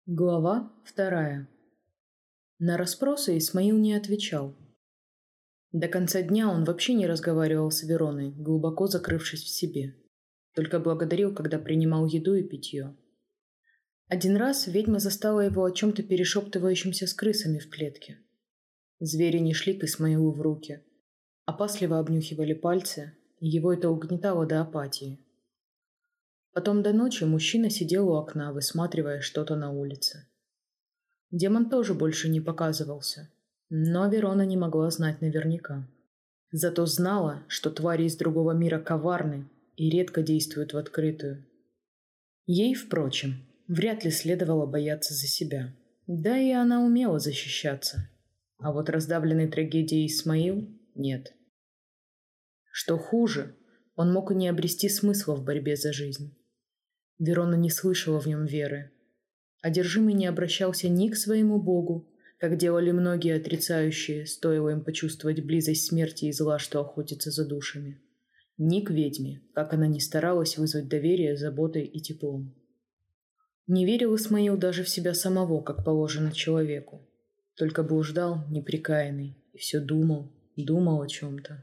Глава 2. На расспросы Исмаил не отвечал. До конца дня он вообще не разговаривал с Вероной, глубоко закрывшись в себе. Только благодарил, когда принимал еду и питье. Один раз ведьма застала его о чем-то перешептывающимся с крысами в клетке. Звери не шли к Исмаилу в руки, опасливо обнюхивали пальцы, и его это угнетало до апатии. Потом до ночи мужчина сидел у окна, высматривая что-то на улице. Демон тоже больше не показывался, но Верона не могла знать наверняка. Зато знала, что твари из другого мира коварны и редко действуют в открытую. Ей, впрочем, вряд ли следовало бояться за себя. Да и она умела защищаться. А вот раздавленный трагедией Исмаил – нет. Что хуже, он мог и не обрести смысла в борьбе за жизнь. Верона не слышала в нем веры. Одержимый не обращался ни к своему богу, как делали многие отрицающие, стоило им почувствовать близость смерти и зла, что охотится за душами, ни к ведьме, как она ни старалась вызвать доверие заботой и теплом. Не верил Исмаил даже в себя самого, как положено человеку. Только блуждал непрекаянный и все думал о чем-то.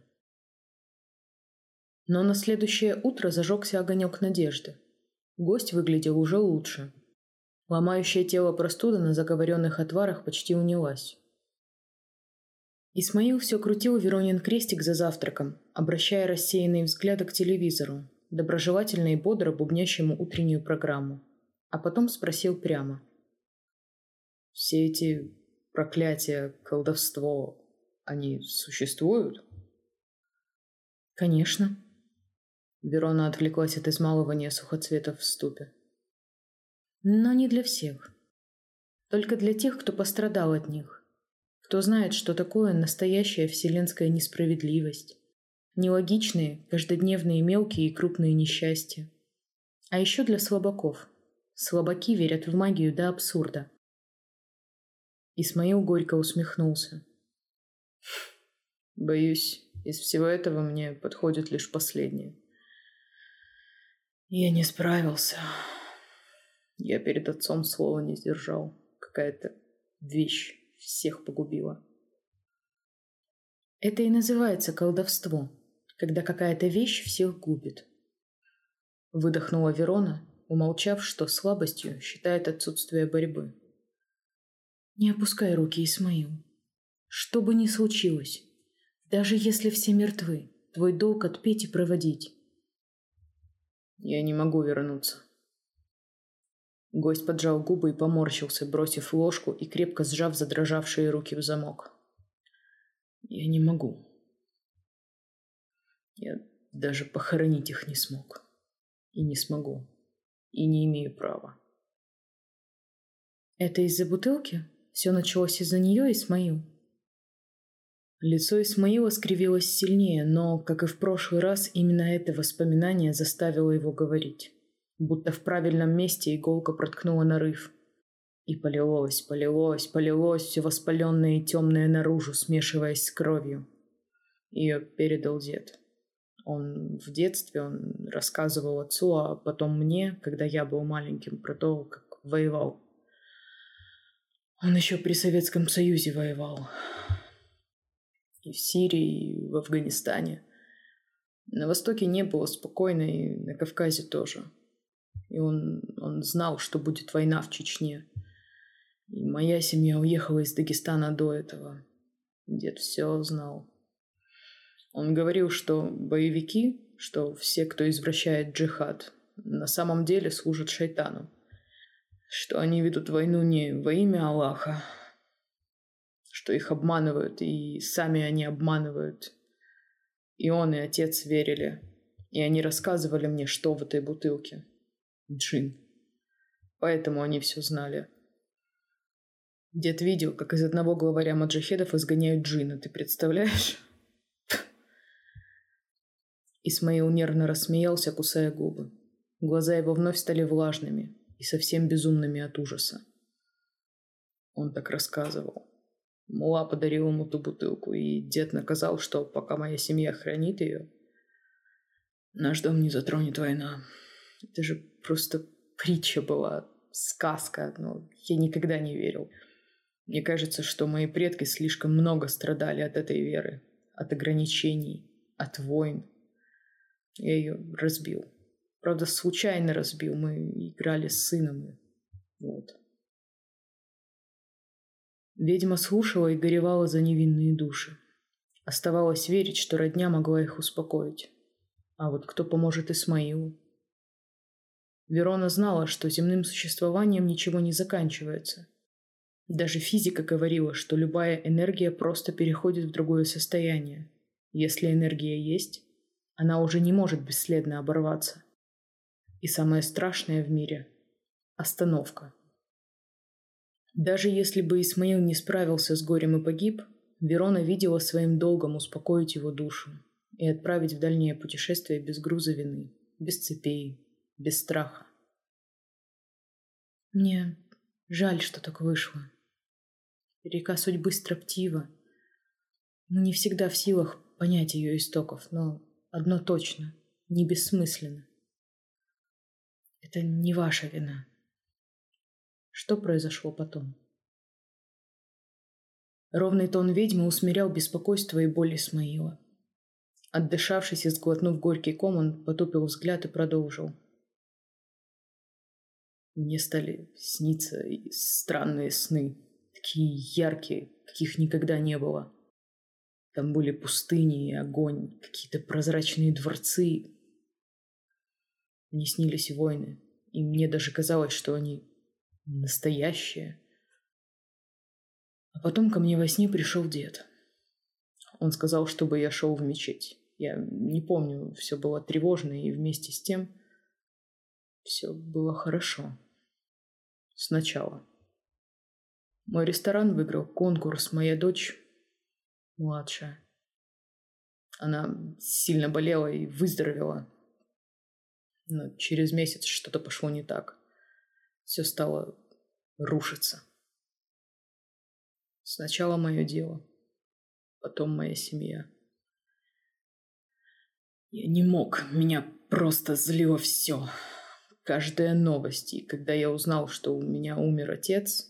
Но на следующее утро зажегся огонек надежды. Гость выглядел уже лучше. Ломающее тело простуда на заговоренных отварах почти унялась. Исмаил все крутил Веронин крестик за завтраком, обращая рассеянные взгляды к телевизору, доброжелательно и бодро бубнящему утреннюю программу. А потом спросил прямо. «Все эти проклятия, колдовство, они существуют?» «Конечно». Верона отвлеклась от измалывания сухоцветов в ступе. «Но не для всех. Только для тех, кто пострадал от них. Кто знает, что такое настоящая вселенская несправедливость, нелогичные, каждодневные мелкие и крупные несчастья. А еще для слабаков. Слабаки верят в магию до абсурда». Исмаил горько усмехнулся. «Боюсь, из всего этого мне подходит лишь последнее. Я не справился. Я перед отцом слова не сдержал. Какая-то вещь всех погубила». Это и называется колдовство, когда какая-то вещь всех губит. Выдохнула Верона, умолчав, что слабостью считает отсутствие борьбы. «Не опускай руки, Исмаил. Что бы ни случилось, даже если все мертвы, твой долг отпеть и проводить». «Я не могу вернуться». Гость поджал губы и поморщился, бросив ложку и крепко сжав задрожавшие руки в замок. «Я не могу. Я даже похоронить их не смог. И не смогу. И не имею права». «Это из-за бутылки? Все началось из-за нее, Исмаил?» Лицо Исмаила скривилось сильнее, но, как и в прошлый раз, именно это воспоминание заставило его говорить. Будто в правильном месте иголка проткнула нарыв. И полилось все воспаленное и темное наружу, смешиваясь с кровью. Ее передал дед. В детстве он рассказывал отцу, а потом мне, когда я был маленьким, про то, как воевал. Он еще при Советском Союзе воевал. И в Сирии, и в Афганистане. На Востоке не было спокойно, и на Кавказе тоже. И он знал, что будет война в Чечне. И моя семья уехала из Дагестана до этого. Дед все знал. Он говорил, что боевики, что все, кто извращает джихад, на самом деле служат шайтану. Что они ведут войну не во имя Аллаха, что их обманывают, и сами они обманывают. И он, и отец верили. И они рассказывали мне, что в этой бутылке. Джин. Поэтому они все знали. Дед видел, как из одного главаря маджахедов изгоняют джина. Ты представляешь? Исмаил нервно рассмеялся, кусая губы. Глаза его вновь стали влажными и совсем безумными от ужаса. Он так рассказывал. Мулла подарил ему ту бутылку, и дед наказал, что пока моя семья хранит ее, наш дом не затронет война. Это же просто притча была. сказка, но я никогда не верил. Мне кажется, что мои предки слишком много страдали от этой веры, от ограничений, от войн. Я ее разбил. Правда, случайно разбил. Мы играли с сыном. Вот. Ведьма слушала и горевала за невинные души. Оставалось верить, что родня могла их успокоить. А вот кто поможет Исмаилу? Верона знала, что земным существованием ничего не заканчивается. Даже физика говорила, что любая энергия просто переходит в другое состояние. Если энергия есть, она уже не может бесследно оборваться. И самое страшное в мире – остановка. Даже если бы Исмаил не справился с горем и погиб, Верона видела своим долгом успокоить его душу и отправить в дальнее путешествие без груза вины, без цепей, без страха. Мне жаль, что так вышло. Река судьбы строптива. Мы не всегда в силах понять ее истоков, но одно точно – не бессмысленно. Это не ваша вина. Что произошло потом? Ровный тон ведьмы усмирял беспокойство и боль Исмаила. Отдышавшись и сглотнув горький ком, он потупил взгляд и продолжил. Мне стали сниться странные сны, такие яркие, каких никогда не было. Там были пустыни и огонь, какие-то прозрачные дворцы. Мне снились войны, и мне даже казалось, что они настоящие. А потом ко мне во сне пришел дед. Он сказал, чтобы я шел в мечеть. Я не помню, все было тревожно, и вместе с тем все было хорошо. Сначала. Мой ресторан выиграл конкурс, моя дочь младшая. Она сильно болела и выздоровела. Но через месяц что-то пошло не так. Все стало рушиться. Сначала мое дело, потом моя семья. Я не мог, меня просто злило все. Каждая новость. И когда я узнал, что у меня умер отец,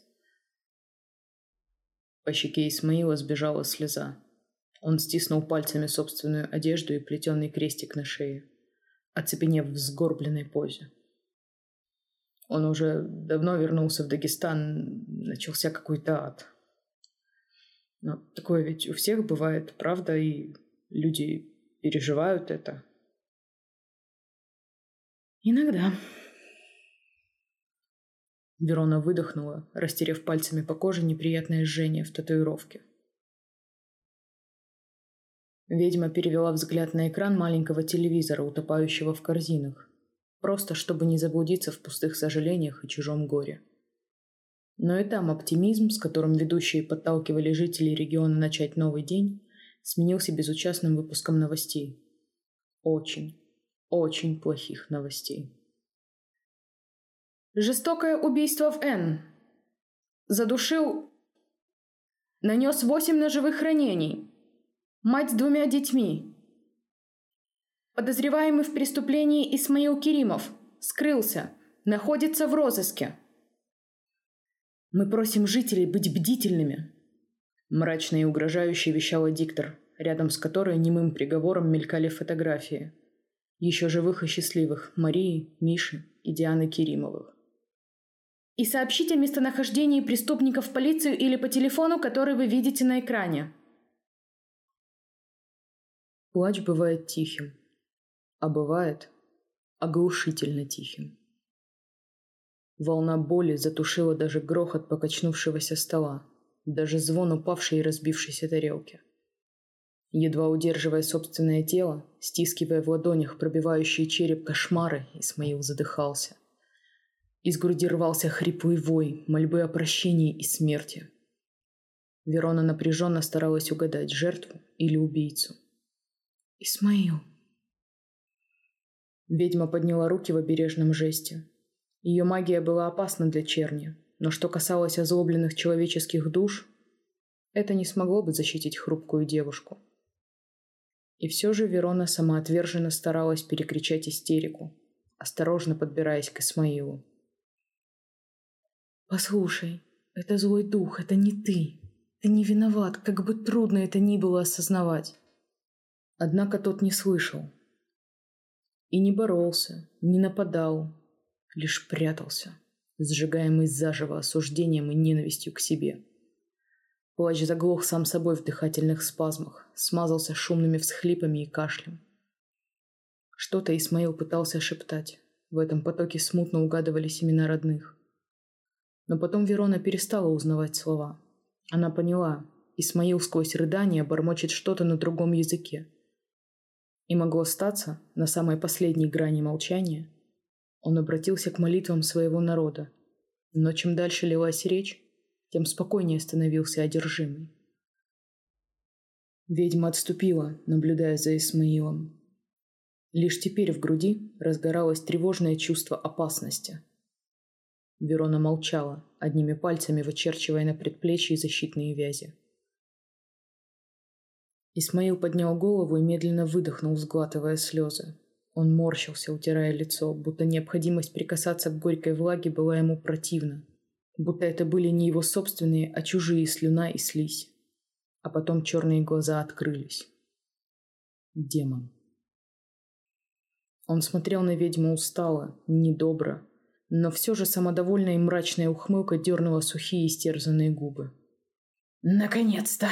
по щеке Исмаила сбежала слеза. Он стиснул пальцами собственную одежду и плетеный крестик на шее, оцепенев в сгорбленной позе. Он уже давно вернулся в Дагестан, начался какой-то ад. Но такое ведь у всех бывает, правда, и люди переживают это. Иногда. Верона выдохнула, растерев пальцами по коже неприятное жжение в татуировке. Ведьма перевела взгляд на экран маленького телевизора, утопающего в корзинах, просто чтобы не заблудиться в пустых сожалениях и чужом горе. Но и там оптимизм, с которым ведущие подталкивали жителей региона начать новый день, сменился безучастным выпуском новостей. Очень, очень плохих новостей. Жестокое убийство в Н. Задушил... Нанес 8 ножевых ранений. Мать с 2 детьми. Подозреваемый в преступлении Исмаил Керимов. Скрылся. Находится в розыске. Мы просим жителей быть бдительными. Мрачно и угрожающе вещала диктор, рядом с которой немым приговором мелькали фотографии. Еще живых и счастливых Марии, Миши и Дианы Керимовых. И сообщите о местонахождении преступников в полицию или по телефону, который вы видите на экране. Плач бывает тихим, а бывает оглушительно тихим. Волна боли затушила даже грохот покачнувшегося стола, даже звон упавшей и разбившейся тарелки. Едва удерживая собственное тело, стискивая в ладонях пробивающие череп кошмары, Исмаил задыхался. Из груди рвался хриплый вой, мольбы о прощении и смерти. Верона напряженно старалась угадать, жертву или убийцу. «Исмаил!» Ведьма подняла руки в обережном жесте. Ее магия была опасна для черни, но что касалось озлобленных человеческих душ, это не смогло бы защитить хрупкую девушку. И все же Верона самоотверженно старалась перекричать истерику, осторожно подбираясь к Исмаилу. «Послушай, это злой дух, это не ты. Ты не виноват, как бы трудно это ни было осознавать». Однако тот не слышал. И не боролся, не нападал, лишь прятался, сжигаемый заживо осуждением и ненавистью к себе. Плач заглох сам собой в дыхательных спазмах, смазался шумными всхлипами и кашлем. Что-то Исмаил пытался шептать. В этом потоке смутно угадывались имена родных. Но потом Верона перестала узнавать слова. Она поняла, Исмаил сквозь рыдания бормочет что-то на другом языке. И могло статься, на самой последней грани молчания, он обратился к молитвам своего народа. Но чем дальше лилась речь, тем спокойнее становился одержимый. Ведьма отступила, наблюдая за Исмаилом. Лишь теперь в груди разгоралось тревожное чувство опасности. Верона молчала, одними пальцами вычерчивая на предплечье защитные вязи. Исмаил поднял голову и медленно выдохнул, сглатывая слезы. Он морщился, утирая лицо, будто необходимость прикасаться к горькой влаге была ему противна. Будто это были не его собственные, а чужие слюна и слизь. А потом черные глаза открылись. Демон. Он смотрел на ведьму устало, недобро, но все же самодовольная и мрачная ухмылка дернула сухие истерзанные губы. «Наконец-то!»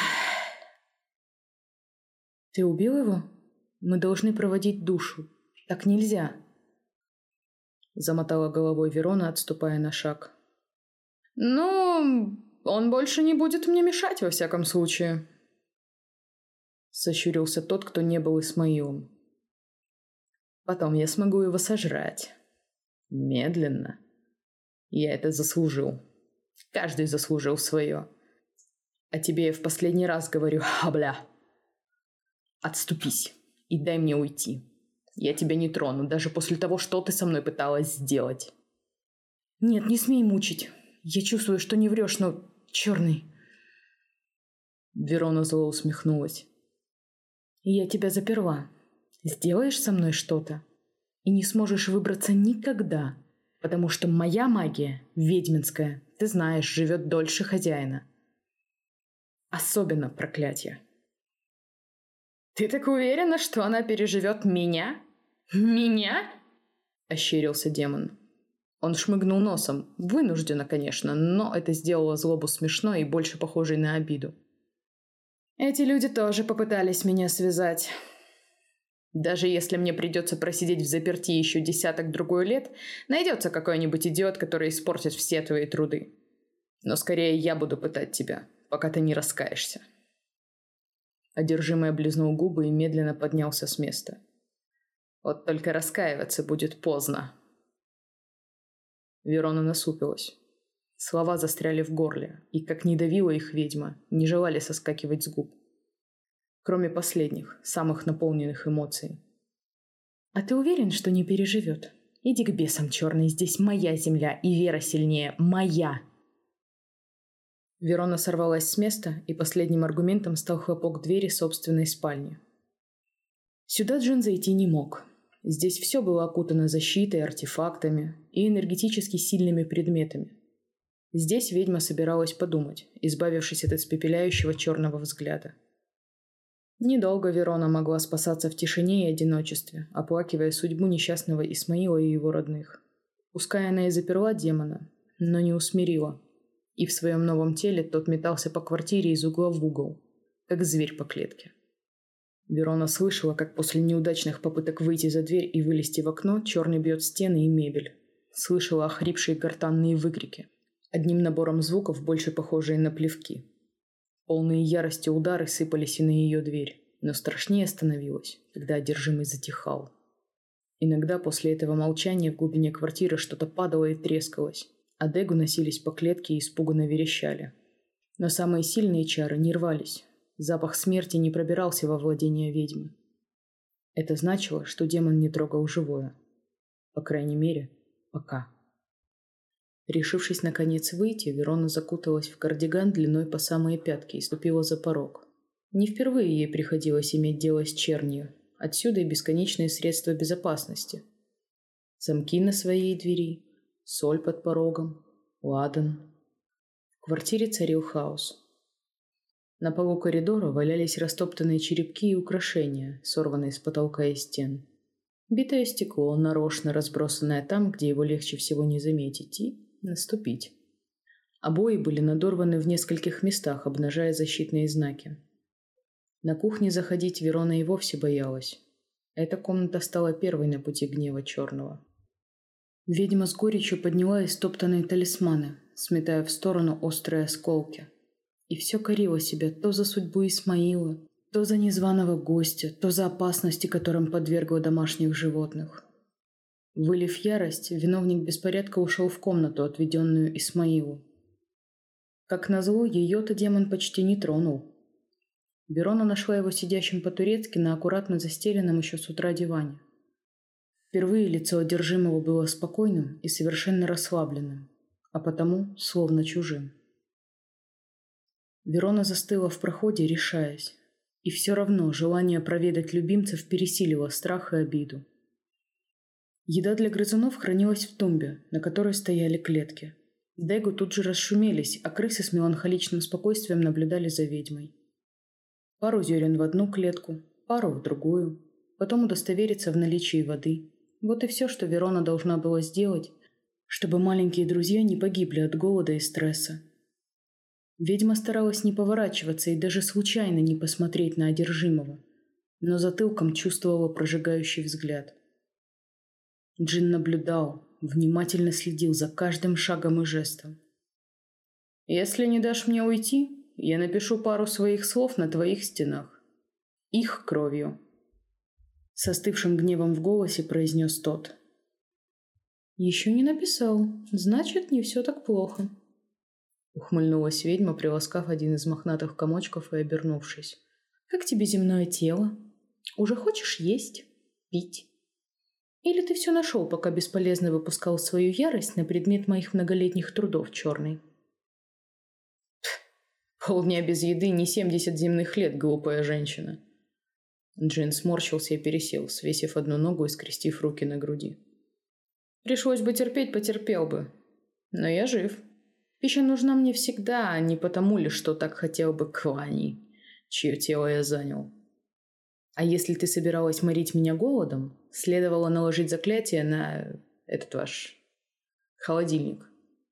«Ты убил его? Мы должны проводить душу. Так нельзя!» Замотала головой Верона, отступая на шаг. «Ну, он больше не будет мне мешать, во всяком случае», сощурился тот, кто не был Исмаилом. «Потом я смогу его сожрать. Медленно. Я это заслужил. Каждый заслужил свое. А тебе я в последний раз говорю, хабля. Отступись и дай мне уйти. Я тебя не трону, даже после того, что ты со мной пыталась сделать». «Нет, не смей мучить. Я чувствую, что не врешь, но... черный...» Верона зло усмехнулась. «Я тебя заперла. Сделаешь со мной что-то? И не сможешь выбраться никогда, потому что моя магия, ведьминская, ты знаешь, живет дольше хозяина. Особенно проклятие». «Ты так уверена, что она переживет меня? Меня?» – ощерился демон. Он шмыгнул носом, вынужденно, конечно, но это сделало злобу смешной и больше похожей на обиду. «Эти люди тоже попытались меня связать. Даже если мне придется просидеть взаперти еще десяток-другой лет, найдется какой-нибудь идиот, который испортит все твои труды. Но скорее я буду пытать тебя, пока ты не раскаешься». Одержимый облизнул губы и медленно поднялся с места. «Вот только раскаиваться будет поздно». Верона насупилась. Слова застряли в горле, и, как ни давила их ведьма, не желали соскакивать с губ. Кроме последних, самых наполненных эмоций. «А ты уверен, что не переживет? Иди к бесам, черный, здесь моя земля, и вера сильнее, моя!» Верона сорвалась с места, и последним аргументом стал хлопок двери собственной спальни. Сюда Джин зайти не мог. Здесь все было окутано защитой, артефактами и энергетически сильными предметами. Здесь ведьма собиралась подумать, избавившись от испепеляющего черного взгляда. Недолго Верона могла спасаться в тишине и одиночестве, оплакивая судьбу несчастного Исмаила и его родных. Пускай она и заперла демона, но не усмирила. И в своем новом теле тот метался по квартире из угла в угол, как зверь по клетке. Верона слышала, как после неудачных попыток выйти за дверь и вылезти в окно черный бьет стены и мебель. Слышала охрипшие гортанные выкрики, одним набором звуков, больше похожие на плевки. Полные ярости удары сыпались и на ее дверь, но страшнее становилось, когда одержимый затихал. Иногда после этого молчания в глубине квартиры что-то падало и трескалось, а Дегу носились по клетке и испуганно верещали. Но самые сильные чары не рвались. Запах смерти не пробирался во владение ведьмы. Это значило, что демон не трогал живое. По крайней мере, пока. Решившись наконец выйти, Верона закуталась в кардиган длиной по самые пятки и ступила за порог. Не впервые ей приходилось иметь дело с чернью. Отсюда и бесконечные средства безопасности. Замки на своей двери, соль под порогом, Ладан. В квартире царил хаос. На полу коридора валялись растоптанные черепки и украшения, сорванные с потолка и стен. Битое стекло, нарочно разбросанное там, где его легче всего не заметить, и наступить. Обои были надорваны в нескольких местах, обнажая защитные знаки. На кухне заходить Верона и вовсе боялась. Эта комната стала первой на пути гнева Черного. Ведьма с горечью подняла истоптанные талисманы, сметая в сторону острые осколки. И все корила себя то за судьбу Исмаила, то за незваного гостя, то за опасности, которым подвергла домашних животных. Вылив ярость, виновник беспорядка ушел в комнату, отведенную Исмаилу. Как назло, ее-то демон почти не тронул. Верона нашла его сидящим по-турецки на аккуратно застеленном еще с утра диване. Впервые лицо одержимого было спокойным и совершенно расслабленным, а потому словно чужим. Верона застыла в проходе, решаясь, и все равно желание проведать любимцев пересилило страх и обиду. Еда для грызунов хранилась в тумбе, на которой стояли клетки. Дегу тут же расшумелись, а крысы с меланхоличным спокойствием наблюдали за ведьмой. Пару зерен в одну клетку, пару в другую, потом удостовериться в наличии воды. Вот и все, что Верона должна была сделать, чтобы маленькие друзья не погибли от голода и стресса. Ведьма старалась не поворачиваться и даже случайно не посмотреть на одержимого, но затылком чувствовала прожигающий взгляд. Джин наблюдал, внимательно следил за каждым шагом и жестом. «Если не дашь мне уйти, я напишу пару своих слов на твоих стенах. Их кровью», — с остывшим гневом в голосе произнес тот. «Еще не написал, значит, не все так плохо», — ухмыльнулась ведьма, приласкав один из мохнатых комочков и обернувшись. «Как тебе земное тело? Уже хочешь есть, пить? Или ты все нашел, пока бесполезно выпускал свою ярость на предмет моих многолетних трудов, Черный?» «Полдня без еды не 70 земных лет, глупая женщина». Джин сморщился и пересел, свесив одну ногу и скрестив руки на груди. «Пришлось бы терпеть, потерпел бы. Но я жив. Пища нужна мне всегда, а не потому ли, что так хотел бы Кланий, чье тело я занял. А если ты собиралась морить меня голодом, следовало наложить заклятие на этот ваш холодильник».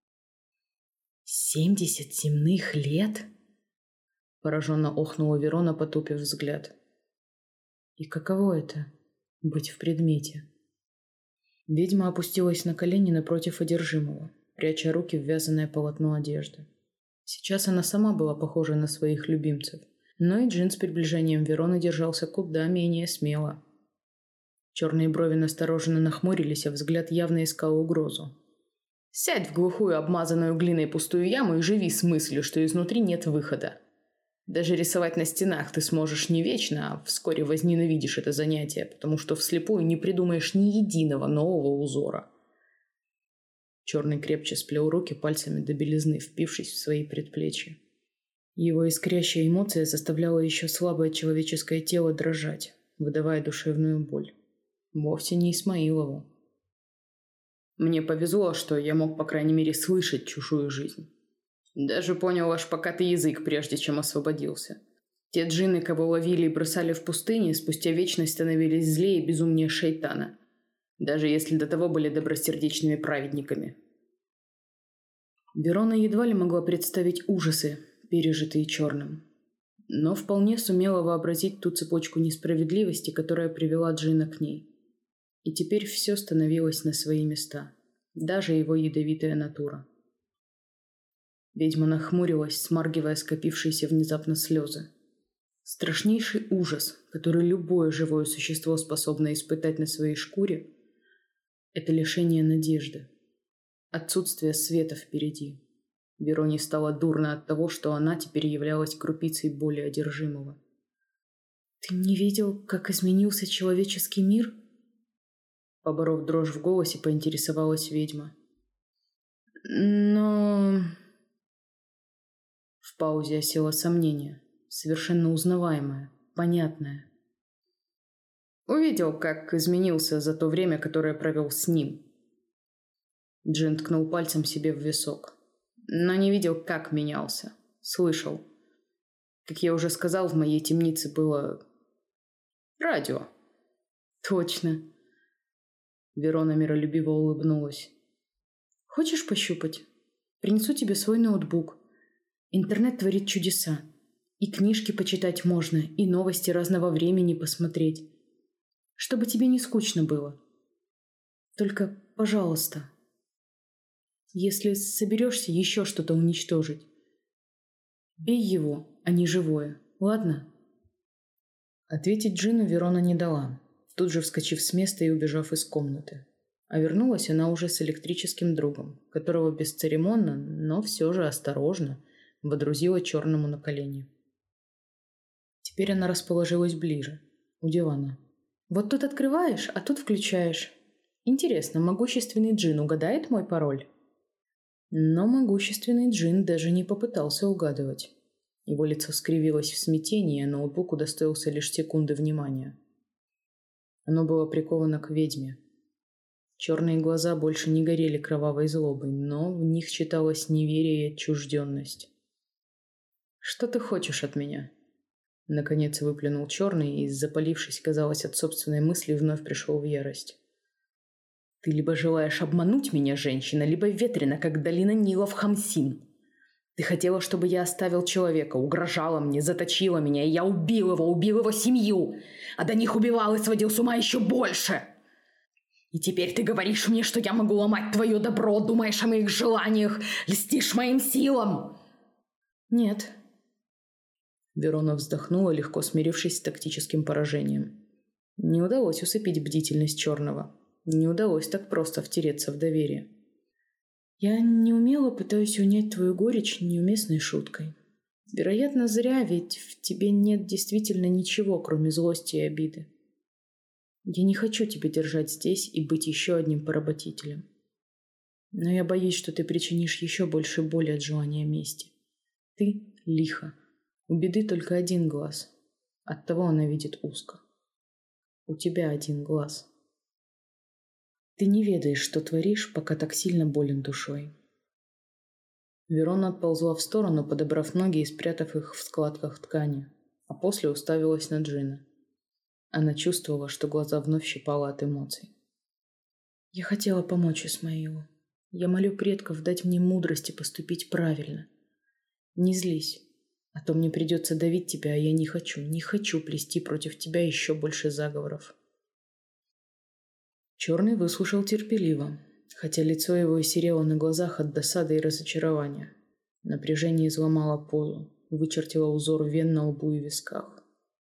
70 земных лет?» Пораженно охнула Верона, потупив взгляд. И каково это — быть в предмете? Ведьма опустилась на колени напротив одержимого, пряча руки в вязаное полотно одежды. Сейчас она сама была похожа на своих любимцев, но и Джин с приближением Вероны держался куда менее смело. Черные брови настороженно нахмурились, а взгляд явно искал угрозу. «Сядь в глухую, обмазанную глиной пустую яму и живи с мыслью, что изнутри нет выхода. Даже рисовать на стенах ты сможешь не вечно, а вскоре возненавидишь это занятие, потому что вслепую не придумаешь ни единого нового узора». Черный крепче сплел руки пальцами до белизны, впившись в свои предплечья. Его искрящая эмоция заставляла еще слабое человеческое тело дрожать, выдавая душевную боль. Вовсе не Исмаилову. «Мне повезло, что я мог, по крайней мере, слышать чужую жизнь. Даже понял ваш покатый язык, прежде чем освободился. Те джинны, кого ловили и бросали в пустыне, спустя вечность становились злее и безумнее шайтана, даже если до того были добросердечными праведниками». Верона едва ли могла представить ужасы, пережитые Черным, но вполне сумела вообразить ту цепочку несправедливости, которая привела Джина к ней. И теперь все становилось на свои места, даже его ядовитая натура. Ведьма нахмурилась, смаргивая скопившиеся внезапно слезы. Страшнейший ужас, который любое живое существо способно испытать на своей шкуре, это лишение надежды, отсутствие света впереди. Вероне стало дурно от того, что она теперь являлась крупицей боли одержимого. «Ты не видел, как изменился человеческий мир?» Поборов дрожь в голосе, поинтересовалась ведьма. «Но...» В паузе осело сомнение, совершенно узнаваемое, понятное. «Увидел, как изменился за то время, которое провел с ним». Джин ткнул пальцем себе в висок. но не видел, как менялся. Слышал. Как я уже сказал, в моей темнице было радио. Точно. Верона миролюбиво улыбнулась. Хочешь пощупать? Принесу тебе свой ноутбук. Интернет творит чудеса. И книжки почитать можно, и новости разного времени посмотреть. Чтобы тебе не скучно было. Только, пожалуйста, если соберешься еще что-то уничтожить, бей его, а не живое, ладно? Ответить Джину Верона не дала, тут же вскочив с места и убежав из комнаты. А вернулась она уже с электрическим другом, которого бесцеремонно, но все же осторожно водрузила черному на колени. Теперь она расположилась ближе, у дивана. Вот тут открываешь, а тут включаешь. Интересно, могущественный джин угадает мой пароль? Но могущественный джин даже не попытался угадывать. Его лицо скривилось в смятении, а ноутбук удостоился лишь секунды внимания. Оно было приковано к ведьме. Черные глаза больше не горели кровавой злобой, но в них читалось неверие и отчужденность. «Что ты хочешь от меня?» Наконец выплюнул черный и, запалившись, казалось, от собственной мысли, вновь пришел в ярость. «Ты либо желаешь обмануть меня, женщина, либо ветрена, как долина Нила в Хамсин. Ты хотела, чтобы я оставил человека, угрожала мне, заточила меня, и я убил его семью, а до них убивал и сводил с ума еще больше. И теперь ты говоришь мне, что я могу ломать твое добро, думаешь о моих желаниях, льстишь моим силам?» «Нет». Верона вздохнула, легко смирившись с тактическим поражением. Не удалось усыпить бдительность черного. Не удалось так просто втереться в доверие. «Я неумело пытаюсь унять твою горечь неуместной шуткой. Вероятно, зря, ведь в тебе нет действительно ничего, кроме злости и обиды. Я не хочу тебя держать здесь и быть еще одним поработителем. Но я боюсь, что ты причинишь еще больше боли от желания мести. Ты лиха. У беды только один глаз. Оттого она видит узко. У тебя один глаз. Ты не ведаешь, что творишь, пока так сильно болен душой». Верона отползла в сторону, подобрав ноги и спрятав их в складках ткани, а после уставилась на Джина. Она чувствовала, что глаза вновь щипало от эмоций. «Я хотела помочь Исмаилу. Я молю предков дать мне мудрости поступить правильно. Не злись. А то мне придется давить тебя, а я не хочу плести против тебя еще больше заговоров». Черный выслушал терпеливо, хотя лицо его и серело на глазах от досады и разочарования. Напряжение изломало позу, вычертило узор вен на лбу и висках.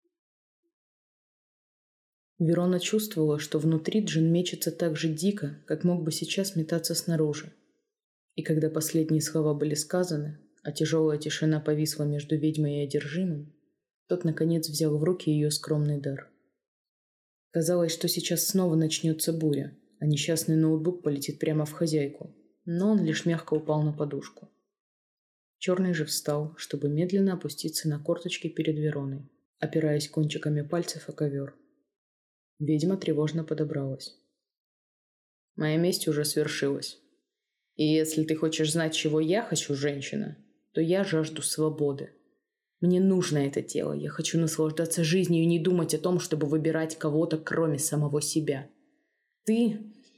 Верона чувствовала, что внутри Джин мечется так же дико, как мог бы сейчас метаться снаружи. И когда последние слова были сказаны, а тяжелая тишина повисла между ведьмой и одержимым, тот, наконец, взял в руки ее скромный дар. Казалось, что сейчас снова начнется буря, а несчастный ноутбук полетит прямо в хозяйку, но он лишь мягко упал на подушку. Черный же встал, чтобы медленно опуститься на корточки перед Вероной, опираясь кончиками пальцев о ковер. Ведьма тревожно подобралась. «Моя месть уже свершилась. И если ты хочешь знать, чего я хочу, женщина, то я жажду свободы. Мне нужно это тело, я хочу наслаждаться жизнью и не думать о том, чтобы выбирать кого-то, кроме самого себя. Ты...»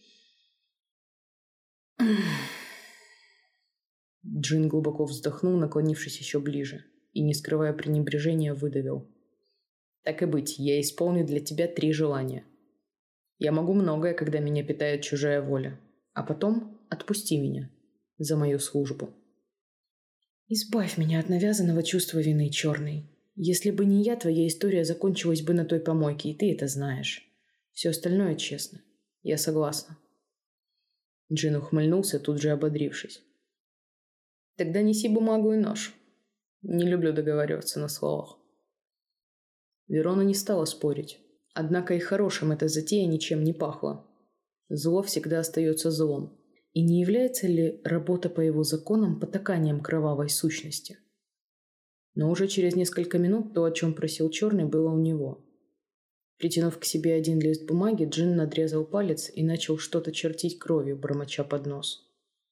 Джин глубоко вздохнул, наклонившись еще ближе, и, не скрывая пренебрежения, выдавил. «Так и быть, я исполню для тебя 3 желания. Я могу многое, когда меня питает чужая воля. А потом отпусти меня за мою службу». «Избавь меня от навязанного чувства вины, черный. Если бы не я, твоя история закончилась бы на той помойке, и ты это знаешь. Все остальное честно. Я согласна». Джин ухмыльнулся, тут же ободрившись. «Тогда неси бумагу и нож. Не люблю договариваться на словах». Верона не стала спорить. Однако и хорошим эта затея ничем не пахла. Зло всегда остается злом. И не является ли работа по его законам потаканием кровавой сущности? Но уже через несколько минут то, о чем просил Черный, было у него. Притянув к себе один лист бумаги, Джин надрезал палец и начал что-то чертить кровью, бормоча под нос.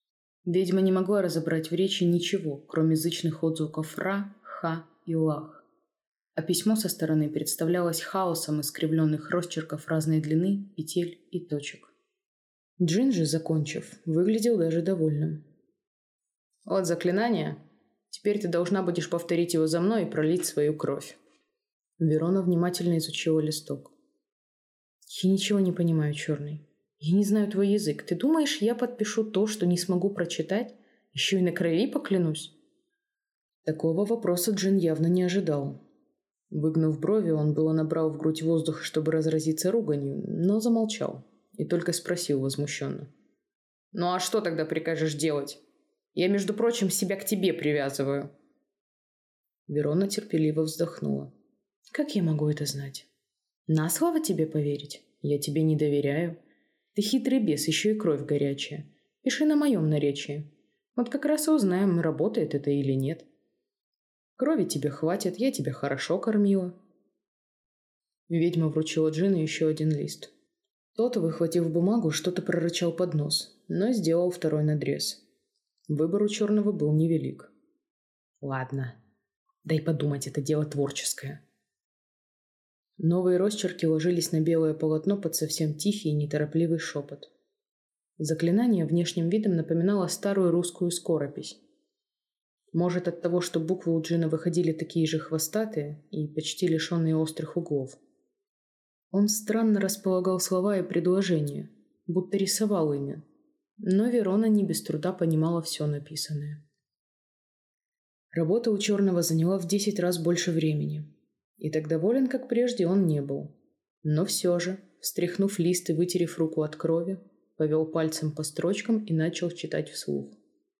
Ведьма не могла разобрать в речи ничего, кроме язычных отзвуков «ра», «ха» и «лах». А письмо со стороны представлялось хаосом искривленных росчерков разной длины, петель и точек. Джин же, закончив, выглядел даже довольным. «Вот заклинание. Теперь ты должна будешь повторить его за мной и пролить свою кровь». Верона внимательно изучила листок. «Я ничего не понимаю, Черный. Я не знаю твой язык. Ты думаешь, я подпишу то, что не смогу прочитать? Еще и на крови поклянусь?» Такого вопроса Джин явно не ожидал. Выгнув брови, он было набрал в грудь воздух, чтобы разразиться руганью, но замолчал и только спросил возмущенно. «Ну а что тогда прикажешь делать? Я, между прочим, себя к тебе привязываю». Верона терпеливо вздохнула. «Как я могу это знать? На слово тебе поверить? Я тебе не доверяю. Ты хитрый бес, еще и кровь горячая. Пиши на моем наречии. Вот как раз и узнаем, работает это или нет. Крови тебе хватит, я тебя хорошо кормила». Ведьма вручила Джину еще один лист. Тот, выхватив бумагу, что-то прорычал под нос, но сделал второй надрез. Выбор у Черного был невелик. «Ладно, дай подумать, это дело творческое». Новые росчерки ложились на белое полотно под совсем тихий и неторопливый шепот. Заклинание внешним видом напоминало старую русскую скоропись. Может, от того, что буквы у Джина выходили такие же хвостатые и почти лишенные острых углов. Он странно располагал слова и предложения, будто рисовал ими, но Верона не без труда понимала все написанное. Работа у Черного заняла в 10 раз больше времени, и так доволен, как прежде, он не был. Но все же, встряхнув лист и вытерев руку от крови, повел пальцем по строчкам и начал читать вслух.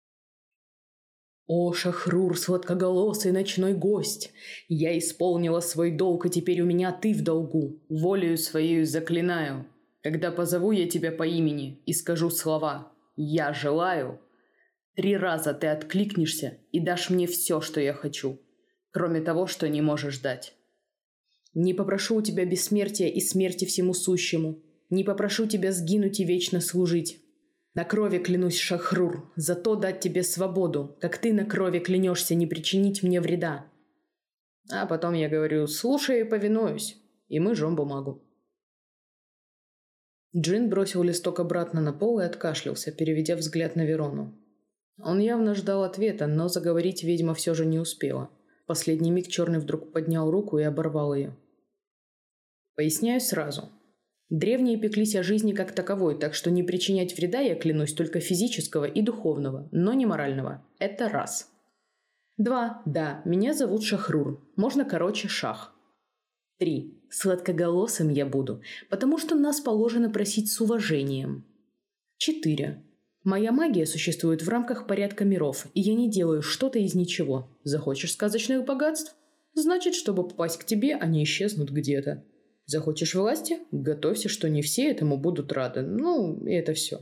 «О, Шахрур, сладкоголосый ночной гость! Я исполнила свой долг, и теперь у меня ты в долгу. Волею своею заклинаю. Когда позову я тебя по имени и скажу слова «Я желаю», 3 раза ты откликнешься и дашь мне все, что я хочу, кроме того, что не можешь дать. Не попрошу у тебя бессмертия и смерти всему сущему. Не попрошу тебя сгинуть и вечно служить. На крови клянусь, Шахрур, зато дать тебе свободу, как ты на крови клянешься не причинить мне вреда». А потом я говорю «слушай и повинуюсь», и мы жжем бумагу. Джин бросил листок обратно на пол и откашлялся, переведя взгляд на Верону. Он явно ждал ответа, но заговорить ведьма все же не успела. В последний миг Черный вдруг поднял руку и оборвал ее. «Поясняю сразу. Древние пеклись о жизни как таковой, так что не причинять вреда, я клянусь, только физического и духовного, но не морального. Это раз. 2. Да, меня зовут Шахрур. Можно короче Шах. 3. Сладкоголосым я буду, потому что нас положено просить с уважением. 4. Моя магия существует в рамках порядка миров, и я не делаю что-то из ничего. Захочешь сказочных богатств? Значит, чтобы попасть к тебе, они исчезнут где-то. Захочешь власти? Готовься, что не все этому будут рады. Ну, и это все.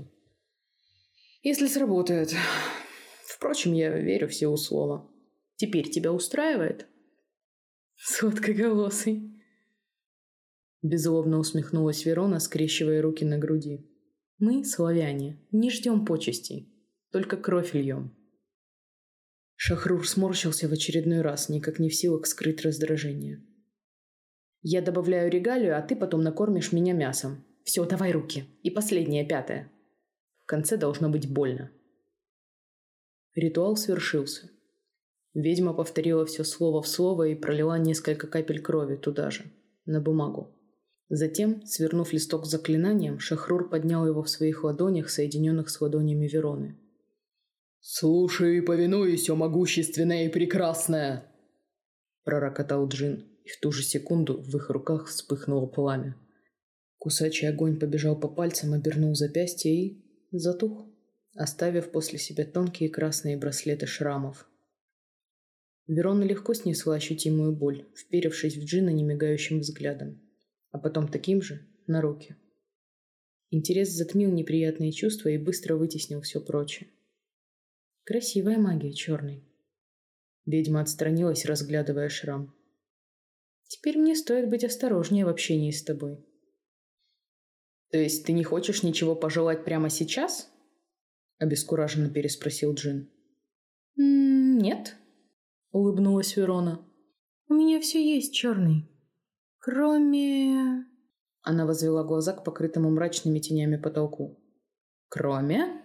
Если сработает. Впрочем, я верю в силу слова. Теперь тебя устраивает?» «Сладкоголосый», — беззлобно усмехнулась Верона, скрещивая руки на груди. «Мы, славяне, не ждем почестей, только кровь льем». Шахрур сморщился в очередной раз, никак не в силах скрыть раздражение. «Я добавляю регалию, а ты потом накормишь меня мясом. Все, давай руки. И последнее, 5. В конце должно быть больно». Ритуал свершился. Ведьма повторила все слово в слово и пролила несколько капель крови туда же, на бумагу. Затем, свернув листок с заклинанием, Шахрур поднял его в своих ладонях, соединенных с ладонями Вероны. «Слушай и повинуйся, о могущественная и прекрасная!» пророкотал Джин, и в ту же секунду в их руках вспыхнуло пламя. Кусачий огонь побежал по пальцам, обернул запястье и затух, оставив после себя тонкие красные браслеты шрамов. Верона легко снесла ощутимую боль, вперевшись в Джина немигающим взглядом, а потом таким же на руки. Интерес затмил неприятные чувства и быстро вытеснил все прочее. «Красивая магия, Черный». Ведьма отстранилась, разглядывая шрам. «Теперь мне стоит быть осторожнее в общении с тобой». «То есть ты не хочешь ничего пожелать прямо сейчас?» обескураженно переспросил Джин. «Нет», — улыбнулась Верона. «У меня все есть, черный. Кроме...» Она возвела глаза к покрытому мрачными тенями потолку. «Кроме?»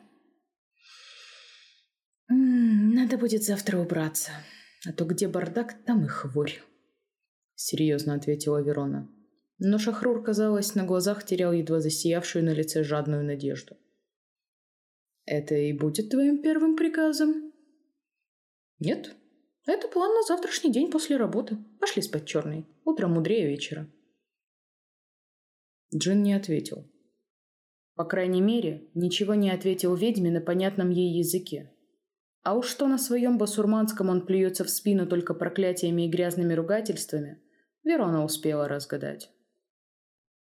«Надо будет завтра убраться, а то где бардак, там и хворь», — серьезно ответила Верона. Но Шахрур, казалось, на глазах терял едва засиявшую на лице жадную надежду. «Это и будет твоим первым приказом?» «Нет, это план на завтрашний день после работы. Пошли спать, черный. Утром мудрее вечера». Джин не ответил. По крайней мере, ничего не ответил ведьме на понятном ей языке. А уж что на своем басурманском он плюется в спину только проклятиями и грязными ругательствами, Верона успела разгадать.